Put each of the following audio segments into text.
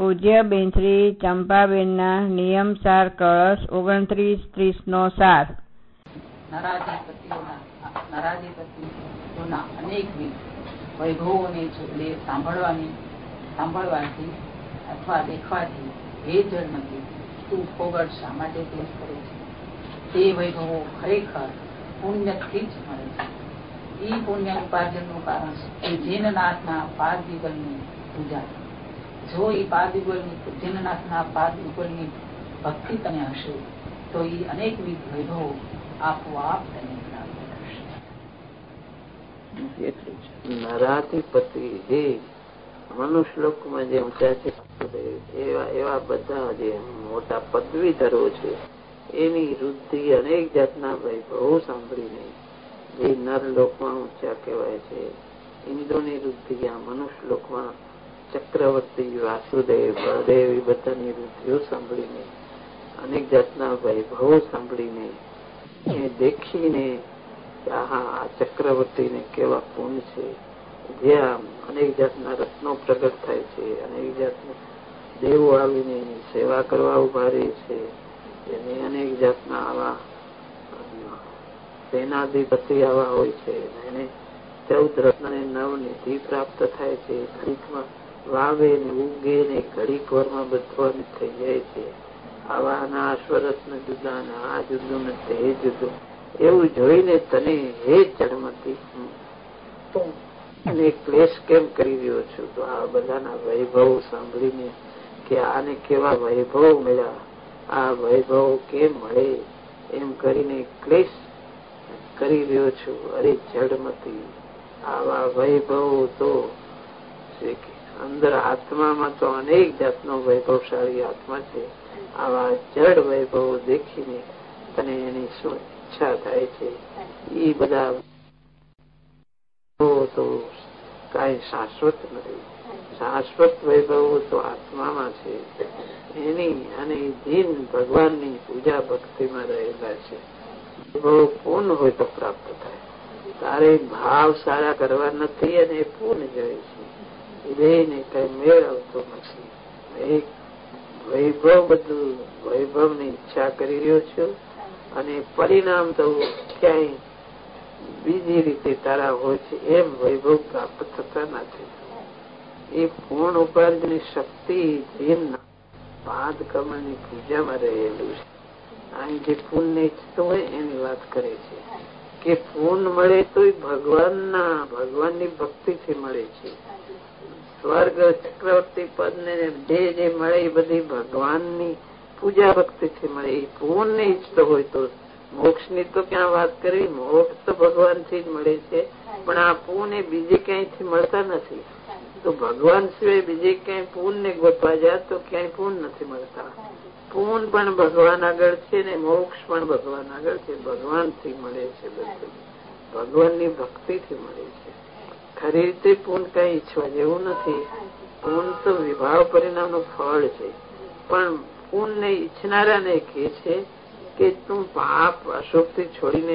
પૂજ્ય બેન શ્રી ચંપાબેનના નિયમસાર કળશ 29-30 સાર. નરાધિપતિઓના અનેકવિધ વૈભવોને સાંભળવાથી અથવા દેખવાથી હે જળમતી તું ફોગટ શા માટે ક્લેશ કરે છે? તે વૈભવો ખરેખર પુણ્યથી જ મળે છે. એ પુણ્ય ઉપાર્જનનું કારણ છે જીનનાથના પાદયુગલની પૂજા. જો એ જીનનાથના પાદયુગલની ભક્તિ તને હશે તો એ અનેકવિધ વૈભવો આપોઆપ તને પ્રાપ્ત થશે. નરાધિપતિ જે મનુષ્યલોકમાં જે ઊંચા છે એવા બધા જે મોટા પદવીધરો છે એની વૃદ્ધિ અનેક જાતના વૈભવો સાંભળીને જે નરલોકમાં ઊંચા કહેવાય છે ઇન્દ્રોની વૃદ્ધિ આ મનુષ્યલોકમાં ચક્રવર્તી વાસુદેવ બળદેવ એ બધાની વૃદ્ધિઓ સાંભળીને અનેક જાતના વૈભવો સાંભળીને એ દેખીને આ ચક્રવર્તીને કેવા પૂર્ણ છે, જ્યાં અનેક જાતના રત્નો પ્રગટ થાય છે, અનેક જાતના દેવો આવીને એની સેવા કરવા ઉભા રહે છે, એને અનેક જાતના આવા સેનાધિપતિ આવા હોય છે, એને 14 રત્ન ને 9 નિધિ પ્રાપ્ત થાય છે. ઘડીકમાં વાવે ને ઉગે ને ઘડીક વારમાં બધું થઈ જાય છે. આવા અશ્વરત્ન જુદા ને આ જુદું ને તે જુદું એવું જોઈને તને હે જળમતી અને ક્લેશ કેમ કરી રહ્યો છું? તો આ બધાના વૈભવ સાંભળીને કે આને કેવા વૈભવ મળ્યા, આ વૈભવ કેમ મળે એમ કરીને ક્લેશ કરી રહ્યો છું. અરે જળમતી આવા વૈભવ તો અંદર આત્મામાં તો અનેક જાતનો વૈભવશાળી આત્મા છે. આવા જળ વૈભવ દેખીને તને એની શું ઈચ્છા થાય છે? એ બધા તો કઈ શાશ્વત નથી. શાશ્વત વૈભવો તો આત્મામાં છે એની, અને જીન ભગવાનની પૂજા ભક્તિમાં રહેલા છે. વૈભવ પૂર્ણ હોય તો પ્રાપ્ત થાય. તારે ભાવ સારા કરવા નથી અને પૂર્ણ જોઈએ છે. એને કઈ મેળ આવતો નથી. એક વૈભવ બધું વૈભવ ની ઈચ્છા કરી રહ્યો છું અને પરિણામ તો ક્યાંય બીજી રીતે તારા હોય છે એમ વૈભવ પ્રાપ્ત થતા નથી. એ પૂર્ણ ઉપાર્જનની શક્તિ જીવના પાદ કમળની પૂજામાં રહેલું છે. અહીં જે પુણ્ય ઈચ્છતો હોય એની વાત કરે છે કે પૂર્ણ મળે તો ભગવાનની ભક્તિથી મળે છે. સ્વર્ગ ચક્રવર્તી પદ ને જે મળે એ બધી ભગવાનની પૂજા ભક્તિથી મળે. એ પૂર્ણ ઈચ્છતો હોય તો મોક્ષ ની તો ક્યાં વાત કરી, મોક્ષ તો ભગવાન થી જ મળે છે, પણ આ પૂર્ણ બીજે ક્યાંયથી મળતા નથી. તો ભગવાન સિવાય બીજે ક્યાંય પૂર્ણ ને ગોતવા જાય તો ક્યાંય પૂર્ણ નથી મળતા. પૂર્ણ પણ ભગવાન આગળ છે ને મોક્ષ પણ ભગવાન આગળ છે. ભગવાન થી મળે છે, બધું ભગવાનની ભક્તિ થી મળે છે. ખરી રીતે પૂર્ણ કઈ ઈચ્છવા જેવું નથી. પૂર્ણ તો વિભાવ પરિણામ નું ફળ છે, પણ પૂર્ણ ને ઈચ્છનારાને કહે છે કે તું પાપ અશુભ થી છોડીને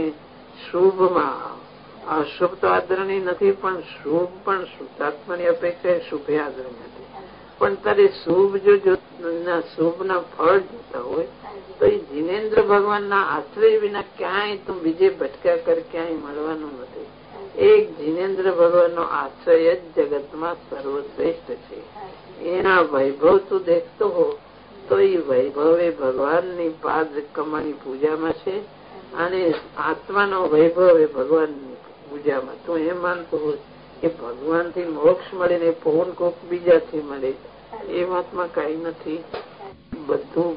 શુભમાં, અશુભ તો આદરણીય નથી પણ શુભ પણ શુદ્ધાત્માની અપેક્ષા શુભે આદરણીય નથી. પણ તારે શુભ જો શુભ ના ફળ જોતા હોય તો એ જીનેન્દ્ર ભગવાન ના આશ્રય વિના ક્યાંય તું બીજે ભટક્યા કર ક્યાંય મળવાનું નથી. એક જીનેન્દ્ર ભગવાન નો આશ્રય જ જગતમાં સર્વશ્રેષ્ઠ છે. એના વૈભવ તું દેખતો હો તો એ વૈભવ એ ભગવાનની પાદ કમળની પૂજામાં છે અને આત્માનો વૈભવ એ ભગવાનની પૂજામાં. તું એમ માનતો હોય કે ભગવાન થી મોક્ષ મળે ને પૂર્ણ કોક બીજાથી મળે, એ વાતમાં કઈ નથી. બધું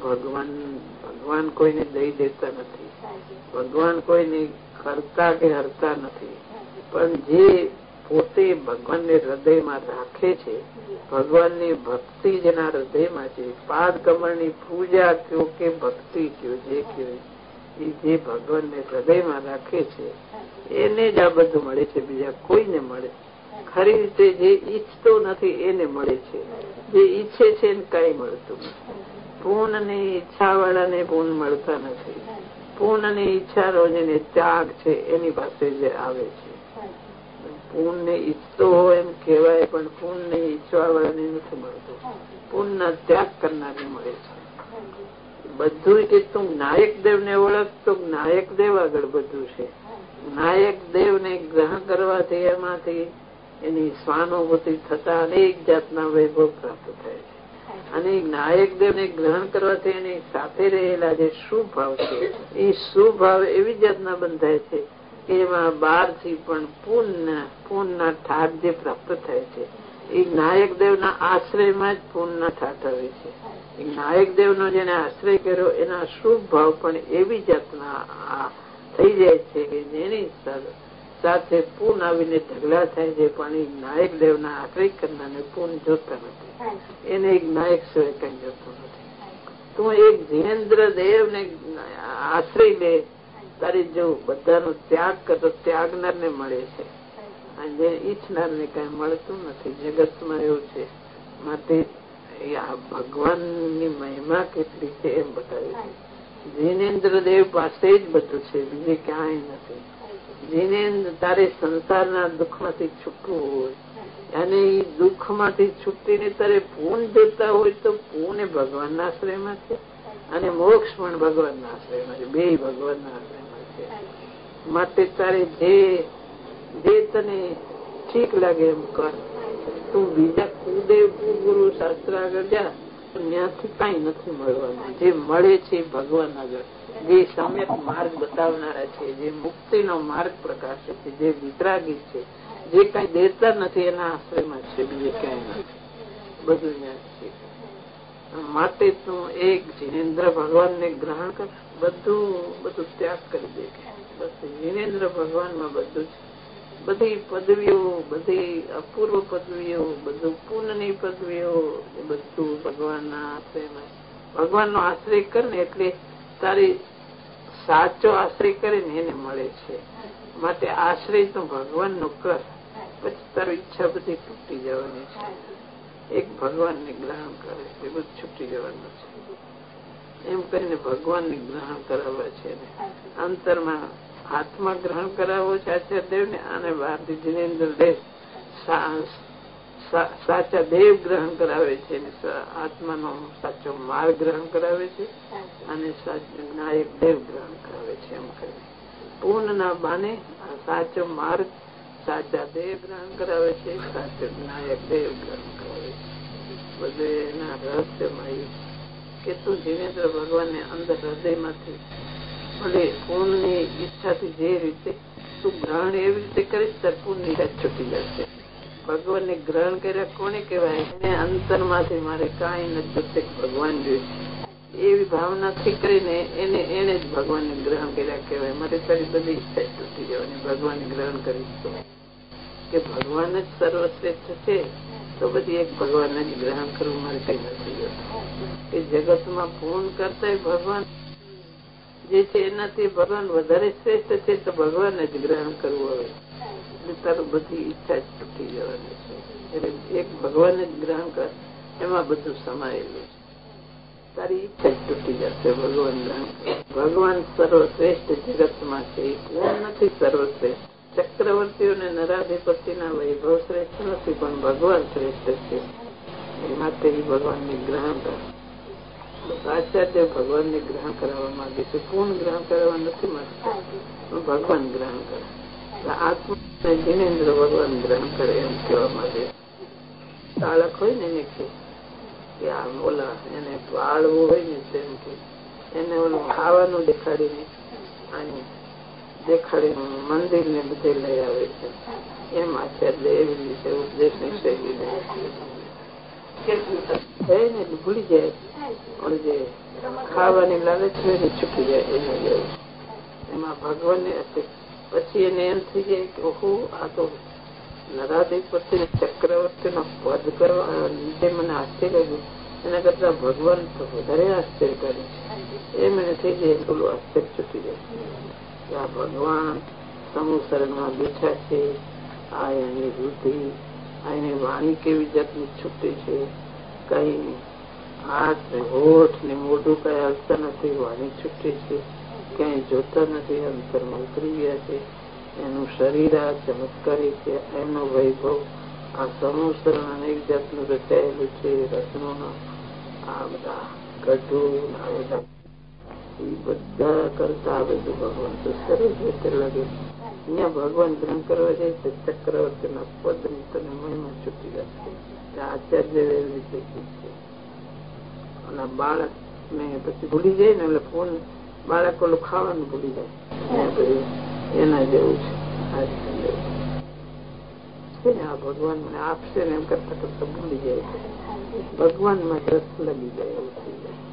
ભગવાન કોઈને દઈ દેતા નથી. ભગવાન કોઈને કરતા કે હરતા નથી. પણ જે પોતે ભગવાનને હૃદયમાં રાખે છે, ભગવાનની ભક્તિ જેના હૃદયમાં છે, પાદ કમળની પૂજા કયો કે ભક્તિ કયો જે કયો, જે ભગવાનને હૃદયમાં રાખે છે એને જ આ બધું મળે છે. બીજા કોઈને મળે ખરી રીતે જે ઈચ્છતો નથી એને મળે છે. જે ઈચ્છે છે એને કઈ મળતું નથી. પૂર્ણ ની ઈચ્છા વાળાને પૂર્ણ મળતા નથી. પૂર્ણ ની ઈચ્છા જેને ત્યાગ છે એની પાસે જે આવે છે. પૂન ને ઈચ્છતો હોય એમ કહેવાય, પણ પૂન ને ઈચ્છવા વાળાને નથી મળતું. પૂન ના ત્યાગ કરનારને મળે છે બધું. કે તું નાયક દેવ ને ઓળખ તો નાયક દેવ આગળ બધું છે. નાયક દેવ ને ગ્રહણ કરવાથી એમાંથી એની સ્વાનુભૂતિ થતા અનેક જાતના વૈભવ પ્રાપ્ત થાય છે. અને નાયક દેવ ને ગ્રહણ કરવાથી એની સાથે રહેલા જે શુભાવ છે એ શુભાવ એવી જાતના બંધાય છે કે એમાં બહાર થી પણ પૂર્ણના ઠાઠ જે પ્રાપ્ત થાય છે એ નાયક દેવ ના આશ્રયમાં જ પૂર્ણના ઠાઠ આવે છે. નાયક દેવ નો જેને આશ્રય કર્યો એના શુભ ભાવ પણ એવી જાતના થઈ જાય છે કે જેની સાથે પૂર્ણ આવીને ઢગલા થાય છે. પણ એ નાયક દેવ ના આશ્રય કરનારને પૂર્ણ જોતા નથી. એને એક નાયક સિવાય કઈ જોતું નથી. તું એક જીનેન્દ્ર દેવ ને આશ્રય લે, તારી જો બધાનો ત્યાગ કરતો ત્યાગનાર ને મળે છે અને ઈચ્છનાર ને કઈ મળતું નથી. જગતમાં એવું છે. માટે ભગવાન ની મહિમા કેટલી છે એમ બતાવે છે. જીનેન્દ્ર દેવ પાસે જ બધું છે, બીજે ક્યાંય નથી. જીનેન્દ્ર તારે સંસારના દુઃખ માંથી છૂટવું હોય અને એ દુઃખ માંથી છૂટીને તારે પૂર્ણ જોતા હોય તો પૂર્ણ ભગવાન ના આશ્રયમાં છે અને મોક્ષ પણ ભગવાન ના આશ્રયમાં છે. બે ભગવાન ના આશ્રયમાં છે. માટે તારે જે તને ઠીક લાગે એમ કર. તું બીજા કુદેવ કુગુરુ શાસ્ત્ર આગળ જા, ત્યાંથી કઈ નથી મળવાનું. જે મળે છે ભગવાન આગળ, જે સમ્યક માર્ગ બતાવનારા છે, જે મુક્તિ નો માર્ગ પ્રકાશે છે, જે વિતરાગી છે, જે કઈ દેતા નથી એના આશ્રયમાં છે, બીજે ક્યાંય નથી. બધું ત્યાં છે. માટે તું એક જીનેન્દ્ર ભગવાન ને ગ્રહણ કર, બધું ત્યાગ કરી દે. બસ જીનેન્દ્ર ભગવાન માં બધું છે. બધી પદવીઓ, બધી અપૂર્વ પદવીઓ, બધું પૂર્ણની પદવીઓ, બધું ભગવાન ના આશ્રયમાં. ભગવાન નો આશ્રય કર ને એટલે તારી સાચો આશ્રય કરીને એને મળે છે. માટે આશ્રય તો ભગવાન નો કર, પછી તારી ઈચ્છા બધી તૂટી જવાની છે. એક ભગવાન ને ગ્રહણ કરે એ બધું છૂટી જવાનું છે. એમ કરીને ભગવાન ને ગ્રહણ કરાવવા છે. અંતરમાં આત્મા ગ્રહણ કરાવવો છે આચાર્ય દેવ ને, અને ભારતી જીનેન્દ્ર દેવ સાચા દેવ ગ્રહણ કરાવે છે. આત્માનો સાચો માર્ગ ગ્રહણ કરાવે છે અને નાયક દેવ ગ્રહણ કરાવે છે. એમ કરીને પૂર્ણ ના બાને સાચો માર્ગ સાચા દેવ ગ્રહણ કરાવે છે, સાચો નાયક દેવ ગ્રહણ કરાવે છે. બધું એના રહસ્યમાં કે તું જીનેન્દ્ર ભગવાન ને અંદર હૃદયમાંથી ભલે પૂર્ણ ની ઈચ્છાથી જે રીતે તું ગ્રહણ એવી રીતે કરીશ ત્યારે પૂર્ણ ની ઈચ્છા છૂટી જશે. ભગવાન ને ગ્રહણ કર્યા કોને કહેવાય? એને અંતર માંથી મારે કઈ નથી ભગવાન જોઈએ એવી ભાવનાથી કરીને એને જ ભગવાન ને ગ્રહણ કર્યા કહેવાય. મારે તારી બધી ઈચ્છા તૂટી જવાની ભગવાન ગ્રહણ કરીશ તો. કે ભગવાન જ સર્વશ્રેષ્ઠ છે તો બધી એક ભગવાન જ ગ્રહણ કરવું મારે કઈ નથી જતું. કે જગતમાં પૂર્ણ કરતા ભગવાન જે છે એનાથી ભગવાન વધારે શ્રેષ્ઠ છે તો ભગવાન જ ગ્રહણ કરવું હવે. તારું બધી ઈચ્છા જ તૂટી જવાની છે. એટલે એક ભગવાન જ ગ્રહણ કર, એમાં બધું સમાયેલું છે. તારી ઈચ્છા જ તૂટી જશે. ભગવાન ગ્રહણ કર. ભગવાન સર્વશ્રેષ્ઠ જગતમાં છે. એ પૂર્ણ નથી સર્વશ્રેષ્ઠ. ચક્રવર્તીઓ ને નરાધિપતિ ના વૈભવ શ્રેષ્ઠ નથી, પણ ભગવાન શ્રેષ્ઠ છે. એ માટે એ ભગવાન ને ગ્રહણ કર. આચાર્ય ભગવાન ને ગ્રહણ કરવા માંગે છે. પૂર્ણ ગ્રહણ કરવા નથી માંગતા, ભગવાન ગ્રહણ કરે. આત્મા જીનેન્દ્ર ભગવાન ગ્રહણ કરે એમ કહેવા માંગે. બાળક હોય ને એને કે આમ ઓલા એને પાળવું હોય ને તેમ કે એને ઓલું ખાવાનું દેખાડીને મંદિર ને બધે લઈ આવે છે. એમ આચાર્ય એવી રીતે ઉપદેશ ની શૈલી ને ભૂલી જાય. જે ખાવાની લાલચ હોય ને છૂટી જાય એને જેવું. એમાં ભગવાન ને પછી એને એમ થઈ જાય કે આ તો નરાધિપતિ ચક્રવર્તી નો પદ કરવા લીધે મને આશ્ચર્ય કર્યું, એના કરતા ભગવાન તો વધારે આશ્ચર્ય કરે છે. એમ એને થઈ જાય પેલું આશ્ચર્ય છૂટી જાય. આ ભગવાન સમૂહ શરણમાં બેઠા છે. આ એની બુદ્ધિ, આ એની વાણી કેવી જાતની છૂટી છે. કઈ હાથ ને હોઠ ને મોઢું કઈ હલતા નથી, વાણી છૂટી છે. ક્યાંય જોતા નથી, અંતરમાં ઉતરી ગયા છે. એનું શરીર આ ચમત્કારી છે, એનો વૈભવ આ સંવત્સરણ અનેક જાતનું રચાયેલું છે, રત્નો આ બધા ગઢું આ બધા એ બધા કરતા આ બધું ભગવાન તો સરસ રીતે લાગે. અહીંયા ભગવાન ગ્રહણ કરવા જાય છે ચક્રવર્તી ના પદ ની તને મહિમા છૂટી જશે. આચાર્ય એવી રીતે છે. અને બાળક ને પછી ભૂલી જાય ને એટલે ફોન બાળક ઓલું ખાવાનું ભૂલી જાય એના જેવું છે. આ ભગવાન મને આપશે ને એમ કરતા કરતા ભૂલી જાય છે. ભગવાન માં રસ લગી જાય એવું થઈ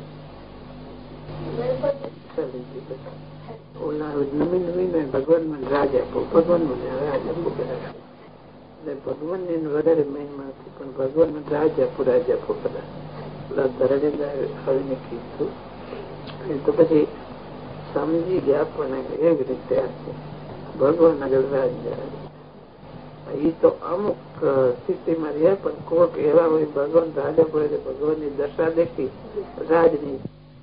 જાય. ઓલા નવી નવી ભગવાન મને રાજ આપો, ભગવાન મને રાજ આપો બધા. ભગવાન ને વધારે મહિમા હતી પણ ભગવાન મને રાજ આપો બધા. ઓલા ધરણીને કીધું તો પછી સમજી ગયા પણ એવી રીતે ભગવાન આગળ રાજ એ તો અમુક સ્થિતિમાં રહ્યા પણ કોક એવા હોય ભગવાન રાજા પડે ભગવાન ની દશા દેખી રાજ ની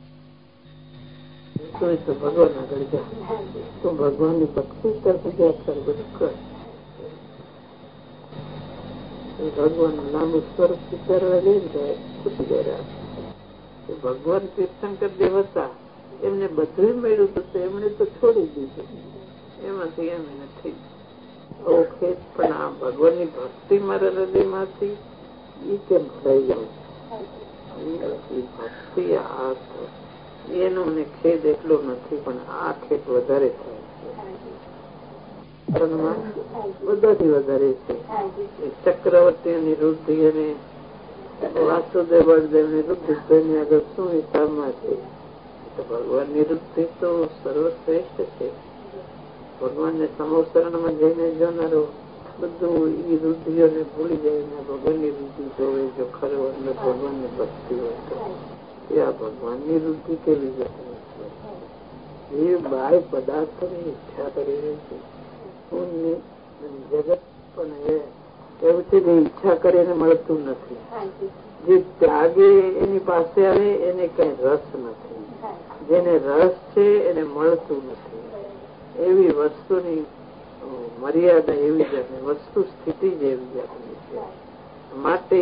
તો ભગવાન આગળ જાય તો ભગવાન ની ભક્તિ કરતી જાય બધું કર. ભગવાન નું નામ સ્વરૂપ વિચારવા જઈને ખુશી ગયા. ભગવાન તીર્થંકર દેવ હતા એમને બધું મળ્યું હતું એમણે તો છોડી દીધું. એમાંથી એમ નથી ઓળખે પણ આ ભગવાન ની ભક્તિ મારા હૃદય માંથી એ કેમ થઈ જાય ભક્તિ આ એનો મને ખેદ એટલો નથી પણ આ ખેદ વધારે થાય છે. બધાથી વધારે છે. ચક્રવર્તી ની વૃદ્ધિ અને વાસુદેવ બળદેવ ની વૃદ્ધિ તેની આગળ શું હિસાબમાં છે. ભગવાન ની વૃદ્ધિ તો સર્વશ્રેષ્ઠ છે. ભગવાન ને સમોસરણ માં જઈને જોનારો બધું એ વૃદ્ધિઓને ભૂલી જાય ને ભગવાન ની વૃદ્ધિ જોવે. જો ખરો અંદર ભગવાન ની ભક્તિ હોય તો આ ભગવાન ની વૃદ્ધિ કેવી જતી એ બાય પદાર્થો ની ઈચ્છા કરી રહી છે. જગત પણ એવું છે કે ઈચ્છા કરીને મળતું નથી. જે ત્યાગે એની પાસે આવે એને કઈ રસ નથી. જેને રસ છે એને મળતું નથી. એવી વસ્તુની મર્યાદા એવી જાતની વસ્તુ સ્થિતિ જ એવી જાતની છે. માટે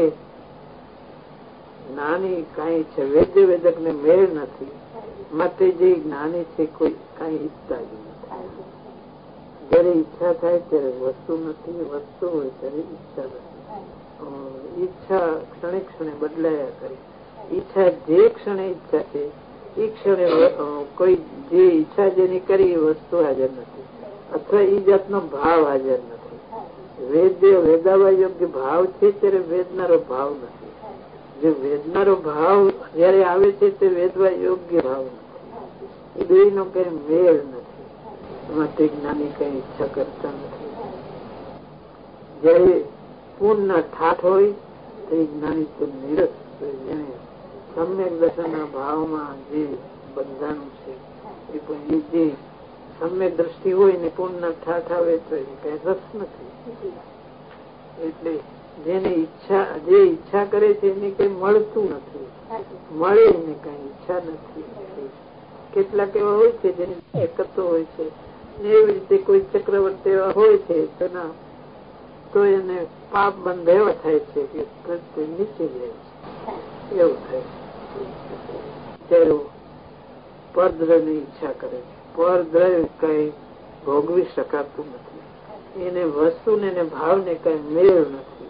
જ્ઞાની કઈ છે વેદ્ય વેદક ને મેળ નથી. માટે જે જ્ઞાની છે કોઈ કઈ ઈચ્છતા જ નથી. જયારે ઈચ્છા થાય ત્યારે વસ્તુ નથી, વસ્તુ હોય ત્યારે ઈચ્છા નથી. ઈચ્છા ક્ષણે ક્ષણે બદલાયા કરે. ઈચ્છા જે ક્ષણે ઈચ્છા છે એ ક્ષણે કોઈ જે ઈચ્છા જેની કરી એ વસ્તુ હાજર નથી અથવા એ જાતનો ભાવ હાજર નથી. વેદ્ય વેદાવા યોગ્ય ભાવ છે ત્યારે વેદનારો ભાવ નથી. જે વેદનારો ભાવ જયારે આવે છે તે વેદવા યોગ્ય ભાવ નથી. એ બે નો કઈ મેળ નથી. માટે જ્ઞાની કઈ ઈચ્છા કરતા નથી. જયારે પૂર્ણ ઠાઠ હોય તો એ જ્ઞાની તો નિરસ જેને સમ્યક દર્શનના ભાવમાં જે બંધાનું છે એ જે સમ્યક દ્રષ્ટિ હોય ને પૂર્ણ ઠાઠ આવે તો એ કઈ રસ નથી. એટલે જેને ઈચ્છા જે ઈચ્છા કરે છે એને કઈ મળતું નથી. મળે એને કઈ ઈચ્છા નથી. કેટલાક એવા હોય છે જેને એકતો હોય છે એવી રીતે કોઈ ચક્રવર્તી એવા હોય છે તો એને પાપ બંધ એવા થાય છે કે નીચે જાય છે. એવું થાય છે. પરદ્રવ્ય ની ઈચ્છા કરે છે. પરદ્રવ્ય કઈ ભોગવી શકાતું નથી. એને વસ્તુ ને ભાવ ને કઈ મેળ નથી.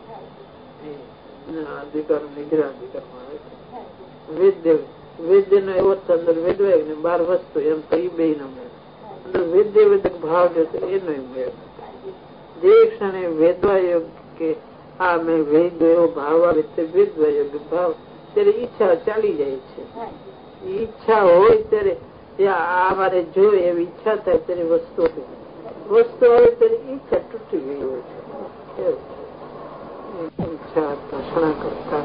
અધિકાર નિગ્રહ અધિકારમાં આવે છે. વેદ્ય નો એવો અંદર વેદવાય ને 12 વસ્તુ એમ તો એ બે નો મેળ. અંદર વેદ્ય વેદક ભાવ જતો એનો મેળ નથી. જે ક્ષણે વેદવાયોગ કે આ મેં વેદ એવો ભાવ આવે તે વેદવાયોગ ભાવ ત્યારે ઈચ્છા ચાલી જાય છે. ઈચ્છા હોય ત્યારે આ મારે જોઈએ એવી ઈચ્છા થાય ત્યારે વસ્તુ આવે ત્યારે ઈચ્છા તૂટી ગઈ હોય છે. ઈચ્છા તૃષ્ણા કરતા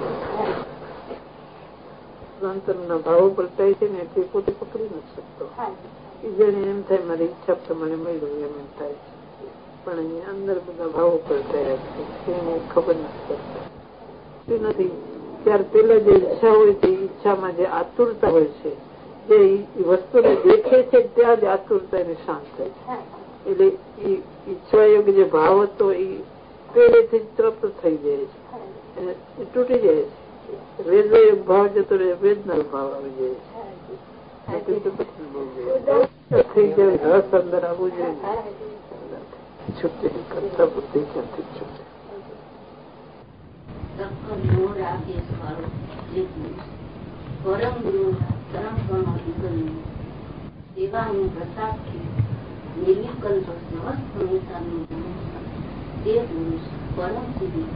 અંતરના ભાવો પડતા છે ને એટલે પોતે પકડી નથી શકતો. જેને એમ થાય મારી ઈચ્છા પ્રમાણે મળ્યું એમ થાય છે પણ અહીંયા અંદર બધા ભાવો પડતા છે એને ખબર નથી નથી. ત્યારે પેલા જે ઈચ્છા હોય તે ઈચ્છામાં જે આતુરતા હોય છે જે વસ્તુને દેખે છે ત્યાં જ આતુરતા એને શાંત થાય છે. એટલે ઈચ્છવા યોગ્ય જે ભાવ હતો એ પેલેથી તૃપ્ત થઈ જાય છે, એ તૂટી જાય છે. વેદનો યોગ ભાવ જતો રહે, વેદના ભાવ આવી જાય છે. થઈ જાય રસ અંદર આવવું જોઈએ. છૂટે કરતા બુદ્ધિ ક્યાંથી છૂટે? પરમ ગુરુ સેવાનું પ્રસાદ નિર્વિકલ્પ સમસ્ત સંસારનું તે પુરુષ પરમ સિદ્ધિ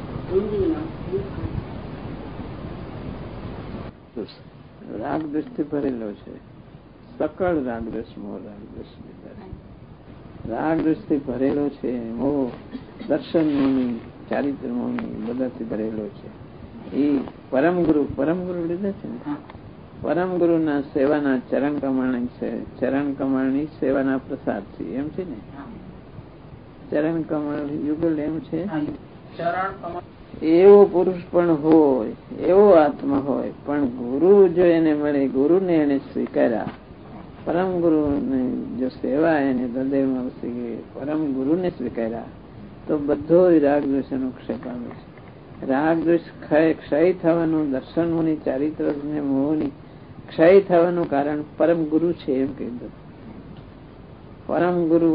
રાગ દ્વેષથી ભરેલો છે. સકળ રાગ દ્વેષ મોહ રાગ દ્વેષ રાગ દ્વેષથી ભરેલો છે. મોહ દર્શન મોહની, ચારિત્ર મોહની બધાથી ભરેલો છે. એ પરમ ગુરુ લીધે છે ને, પરમ ગુરુ ના સેવાના ચરણ કમળની સેવાના પ્રસાદ છે. એમ છે ને, ચરણ કમળ યુગલ એમ છે. એવો પુરુષ પણ હોય, એવો આત્મા હોય, પણ ગુરુ જો એને મળે, ગુરુને એને સ્વીકાર્યા, પરમ ગુરુ ને જો સેવા એને હૃદયમાં વસી ગઈ, પરમ ગુરુને સ્વીકાર્યા, તો બધો રાગ દ્વેષ એનો ક્ષય પામે છે. રાગ દ્વેષ ક્ષય થવાનું, દર્શનોની, ચારિત્ર ને મોહની ક્ષય થવાનું કારણ પરમ ગુરુ છે. એમ કીધું. પરમ ગુરુ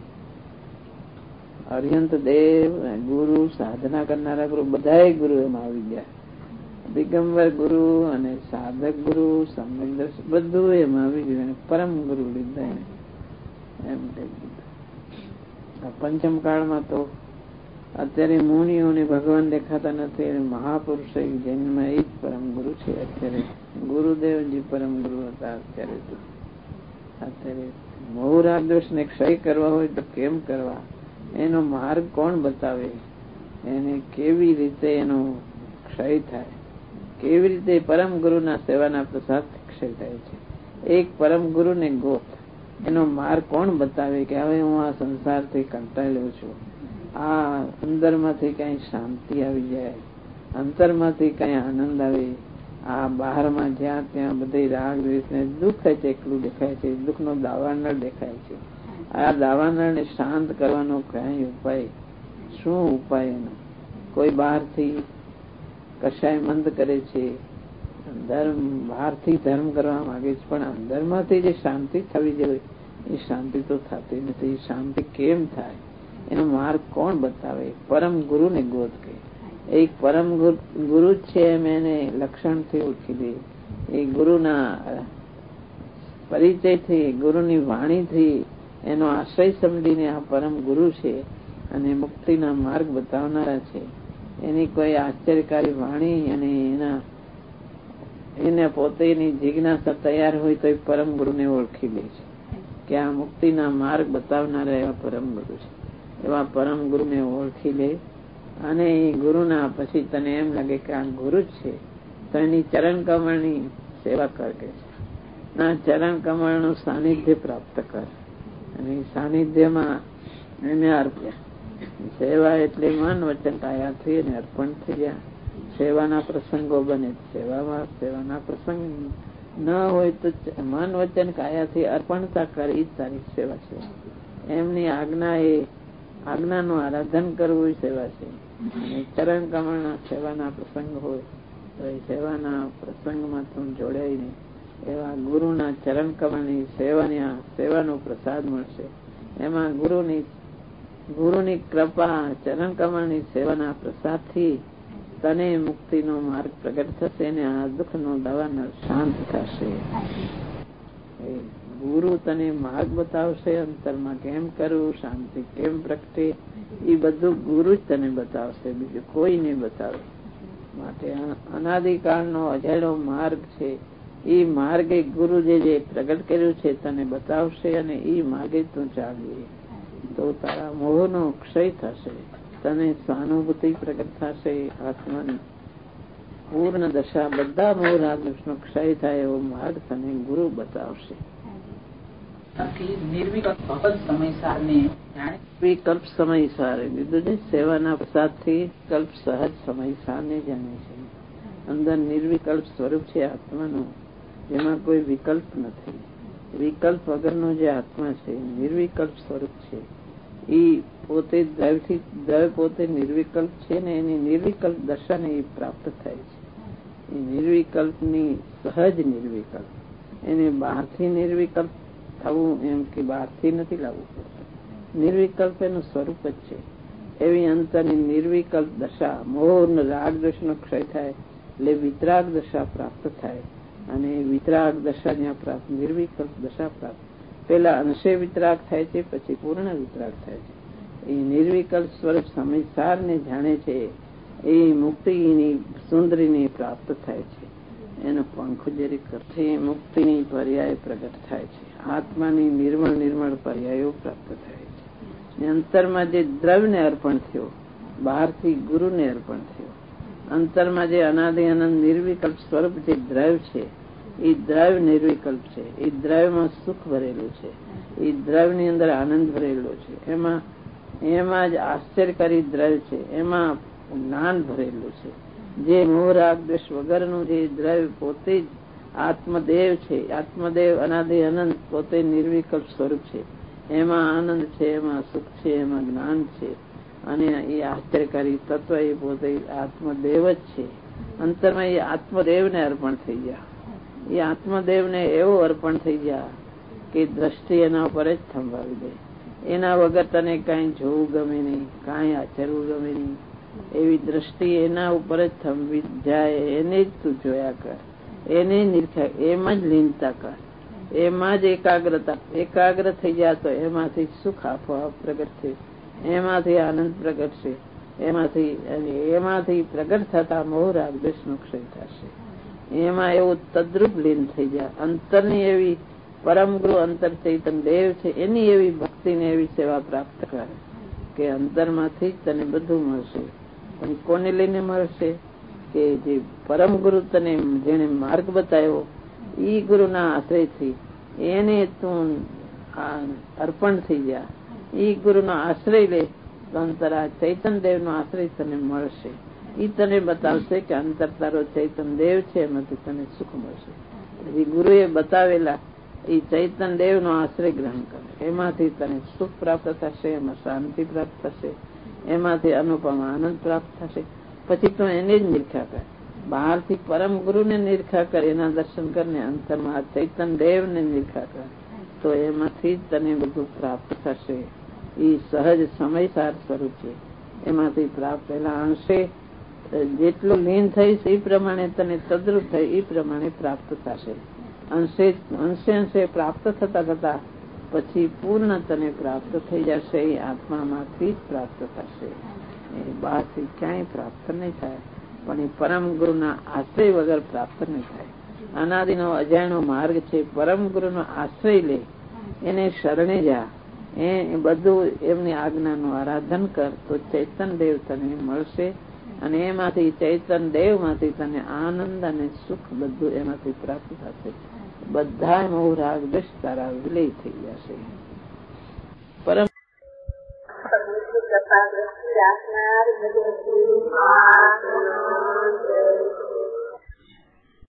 અર્યંત દેવ, ગુરુ, સાધના કરનારા ગુરુ, બધા ગુરુ એમાં આવી ગયા. દિગંબર ગુરુ અને સાધક ગુરુ, સમ્યક દર્શક બધું એમાં આવી ગયું. પરમ ગુરુ લીધા એમ કહી દીધું. પંચમ કાળમાં તો અત્યારે મુનિઓને ભગવાન દેખાતા નથી. મહાપુરુષ જન્મમાં એ જ પરમ ગુરુ છે. અત્યારે ગુરુદેવજી પરમ ગુરુ હતા. અત્યારે મોહ રાગ દ્વેષ ને ક્ષય કરવા હોય તો કેમ કરવા, એનો માર્ગ કોણ બતાવે, એને કેવી રીતે એનો ક્ષય થાય, કેવી રીતે પરમ ગુરુના સેવાના પ્રસાદ ક્ષય થાય છે. એક પરમ ગુરુ ને ગોત, એનો માર્ગ કોણ બતાવે કે હવે હું આ સંસારથી કંટાળ્યો છું, આ અંદરમાંથી કઈ શાંતિ આવી જાય, અંતરમાંથી કઈ આનંદ આવે. આ બહારમાં જ્યાં ત્યાં બધી રાગ દ્વેષ ને દુઃખ છે, એકલું દેખાય છે, દુઃખનો દાવાનળ દેખાય છે. આ દાવાનળને શાંત કરવાનો કઈ ઉપાય, શું ઉપાય એનો? કોઈ બહારથી કશાય મંદ કરે છે, બહારથી ધર્મ કરવા માંગે છે, પણ અંદરમાંથી જે શાંતિ થવી જોઈએ એ શાંતિ તો થતી નથી. શાંતિ કેમ થાય એનો માર્ગ કોણ બતાવે? પરમ ગુરુ ને ગોત કે એક પરમ ગુરુ છે એમ એને લક્ષણથી ઓળખી દે. એ ગુરુના પરિચયથી, ગુરુની વાણીથી એનો આશ્રય સમજીને આ પરમ ગુરુ છે અને મુક્તિના માર્ગ બતાવનારા છે. એની કોઈ આશ્ચર્યકારી વાણી અને એને પોતેની જિજ્ઞાસા તૈયાર હોય તો એ પરમ ગુરુને ઓળખી લે છે કે આ મુક્તિના માર્ગ બતાવનારા એવા પરમ ગુરુ છે. એવા પરમ ગુરુને ઓળખી લે અને એ ગુરુના પછી તને એમ લાગે કે આ ગુરુ જ છે તો એની ચરણ કમળની સેવા કર કે છે. ના ચરણ કમળનું સાનિધ્ય પ્રાપ્ત કર અને સાનિધ્યમાં એને અર્પ્યા. સેવા એટલે મન વચન કાયાથી એને અર્પણ થઈ ગયા. સેવાના પ્રસંગો બને, સેવાના પ્રસંગ ન હોય તો મન વચન કાયાથી અર્પણતા કરે એ જ તારી સેવા છે. એમની આજ્ઞાનું આરાધન કરવું એ સેવા છે. અને ચરણ કમળના સેવાના પ્રસંગ હોય તો એ સેવાના પ્રસંગમાં તું જોડાઈને એવા ગુરુના ચરણ કમળની સેવાનો પ્રસાદ મળશે. એમાં ગુરુની કૃપા, ચરણ કમળની સેવાના પ્રસાદથી તને મુક્તિનો માર્ગ પ્રગટ થશે અને આ દુઃખનો દવાનો શાંત થશે. ગુરુ તને માર્ગ બતાવશે, અંતરમાં કેમ કરવું, શાંતિ કેમ પ્રગટે, એ બધું ગુરુ જ તને બતાવશે, બીજું કોઈ નહીં બતાવે. માટે અનાદિકાળનો અજાયડો માર્ગ છે. એ માર્ગે ગુરુ જે પ્રગટ કર્યું છે તને બતાવશે અને એ માર્ગે તું ચાલવી તો તારા મોહનો ક્ષય થશે, તને સહાનુભૂતિ પ્રગટ થશે. આત્માની પૂર્ણ દશા, બધા મોહ રાગનો ક્ષય થાય એવો માર્ગ તને ગુરુ બતાવશે. વિકલ્પ સમયસાર કીધું છે. સેવાના પ્રસાદથી કલ્પ સહજ સમયસારને જાણે છે. અંદર નિર્વિકલ્પ સ્વરૂપ છે આત્માનું, જેમાં કોઈ વિકલ્પ નથી. વિકલ્પ વગરનો જે આત્મા છે, નિર્વિકલ્પ સ્વરૂપ છે, એ પોતે દ્રવ્ય પોતે નિર્વિકલ્પ છે ને એની નિર્વિકલ્પ દશાને એ પ્રાપ્ત થાય છે. એ નિર્વિકલ્પની સહજ નિર્વિકલ્પ, એને બહારથી નિર્વિકલ્પ થવું એમ કે બહારથી નથી લાવવું પડતું. નિર્વિકલ્પ એનું સ્વરૂપ જ છે. એવી અંતરની નિર્વિકલ્પ દશા, મોહ રાગ દ્વેષનો ક્ષય થાય એટલે વિતરાગ દશા પ્રાપ્ત થાય. અને વિતરાગ દશા જ્યાં પ્રાપ્ત, નિર્વિકલ્પ દશા પ્રાપ્ત, પેલા અંશે વિતરાગ થાય છે, પછી પૂર્ણ વિતરાગ થાય છે. એ નિર્વિકલ્પ સ્વરૂપ સમયસારને જાણે છે, એ મુક્તિની સુંદરીની પ્રાપ્ત થાય છે. એનો પંખ જરી કરશે મુક્તિની પર્યાય પ્રગટ થાય છે. આત્માની નિર્મળ પર્યાયો પ્રાપ્ત થાય છે. અંતરમાં જે દ્રવ્યને અર્પણ થયો, બહારથી ગુરુને અર્પણ થયો, અંતરમાં જે અનાદિ અનંત નિર્વિકલ્પ સ્વરૂપ જે દ્રવ્ય છે, એ દ્રવ્ય નિર્વિકલ્પ છે. એ દ્રવ્યમાં સુખ ભરેલું છે, એ દ્રવ્યની અંદર આનંદ ભરેલો છે. એમાં જ આશ્ચર્યકારી દ્રવ્ય છે, એમાં જ્ઞાન ભરેલું છે. જે મોહ રાગ દ્વેષ વગરનું જે દ્રવ્ય પોતે જ આત્મદેવ છે, આત્મદેવ અનાદિ અનંત પોતે નિર્વિકલ્પ સ્વરૂપ છે. એમાં આનંદ છે, એમાં સુખ છે, એમાં જ્ઞાન છે. અને એ આશ્ચર્યકારી તત્વ એ પોતે આત્મદેવ જ છે. અંતરમાં એ આત્મદેવને અર્પણ થઈ ગયા. એ આત્મદેવને એવો અર્પણ થઈ ગયા કે દ્રષ્ટિ એના ઉપર જ થંભાવી દે. એના વગર તને કાંઈ જોવું ગમે નહીં, કાંઈ આચરવું ગમે નહીં. એવી દ્રષ્ટિ એના ઉપર જ થંભી જાય. એને જ તું જોયા કર, એને નિરખા, એમાં જ લીનતા કર, એમાં જ એકાગ્ર થઈ જાય તો એમાંથી સુખ આપોઆપ પ્રગટ છે, એમાંથી આનંદ પ્રગટ છે, એમાંથી પ્રગટ થતા મોહ રાગ દ્વેષનો ક્ષય થશે. એમાં એવું તદ્રુપ લીન થઈ જાય. અંતરની એવી પરમ ગુરુ અંતર ચૈતન્ય દેવ છે, એની એવી ભક્તિને એવી સેવા પ્રાપ્ત કરે કે અંતરમાંથી જ તને બધું મળશે. પણ કોને લઈને મળશે? કે જે પરમ ગુરુ તને જેને માર્ગ બતાવ્યો, ઈ ગુરુના આશ્રયથી એને તું અર્પણ થઈ જા. ઈ ગુરુનો આશ્રય લે તો અંતર ચૈતન્ય દેવનો આશ્રય તને મળશે. ઈ તને બતાવશે કે અંતર તારો ચૈતન્ય દેવ છે, એમાંથી તને સુખ મળશે. એ ગુરુએ બતાવેલા એ ચૈતન્ય દેવનો આશ્રય ગ્રહણ કરે, એમાંથી તને સુખ પ્રાપ્ત થશે, એમાં શાંતિ પ્રાપ્ત થશે, એમાંથી અનુપમ આનંદ પ્રાપ્ત થશે. પછી તો એને જ નિરખા કર, બહારથી પરમ ગુરુને નિરખા કર, એના દર્શન કરીને અંતરમાં ચૈતન્ય દેવને નિરખા કર, તો એમાંથી જ તને બધું પ્રાપ્ત થશે. એ સહજ સમયસાર સ્વરૂપ છે. એમાંથી પ્રાપ્ત પેલા અંશે જેટલું લીન થઈશ એ પ્રમાણે તને તદ્રુપ થાય, એ પ્રમાણે પ્રાપ્ત થશે. અંશે પ્રાપ્ત થતા પછી પૂર્ણ તને પ્રાપ્ત થઈ જશે. એ આત્મામાંથી જ પ્રાપ્ત થશે, એ બહારથી ક્યાંય પ્રાપ્ત નહીં થાય. પણ એ પરમ ગુરુના આશ્રય વગર પ્રાપ્ત નહીં થાય. અનાદિનો અજાણ્યો માર્ગ છે. પરમ ગુરુનો આશ્રય લે, એને શરણે જા, એ બધું એમની આજ્ઞાનું આરાધન કર, તો ચૈતન્ય દેવ તને મળશે. અને એમાંથી ચૈતન્ય દેવ માંથી તને આનંદ અને સુખ બધું એમાંથી પ્રાપ્ત થશે. બધા મોહ રાગ દ્વેષ તારા વિલય થઈ જશે. પરમ